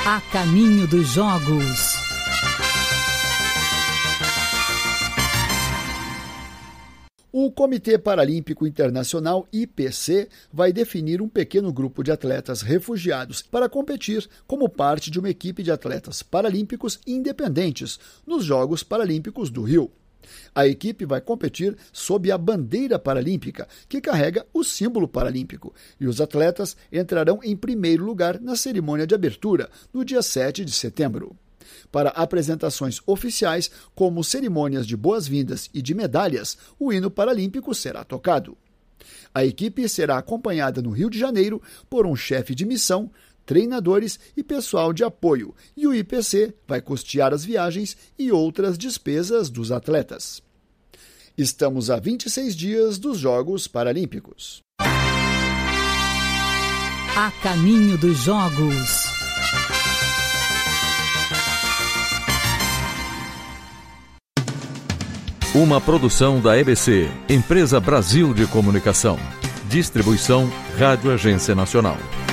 A caminho dos Jogos. O Comitê Paralímpico Internacional, IPC, vai definir um pequeno grupo de atletas refugiados para competir como parte de uma equipe de atletas paralímpicos independentes nos Jogos Paralímpicos do Rio. A equipe vai competir sob a bandeira paralímpica, que carrega o símbolo paralímpico, e os atletas entrarão em primeiro lugar na cerimônia de abertura, no dia 7 de setembro. Para apresentações oficiais, como cerimônias de boas-vindas e de medalhas, o hino paralímpico será tocado. A equipe será acompanhada no Rio de Janeiro por um chefe de missão, treinadores e pessoal de apoio, e o IPC vai custear as viagens e outras despesas dos atletas. Estamos a 26 dias dos Jogos Paralímpicos. A caminho dos Jogos. Uma produção da EBC, Empresa Brasil de Comunicação. Distribuição Rádio Agência Nacional.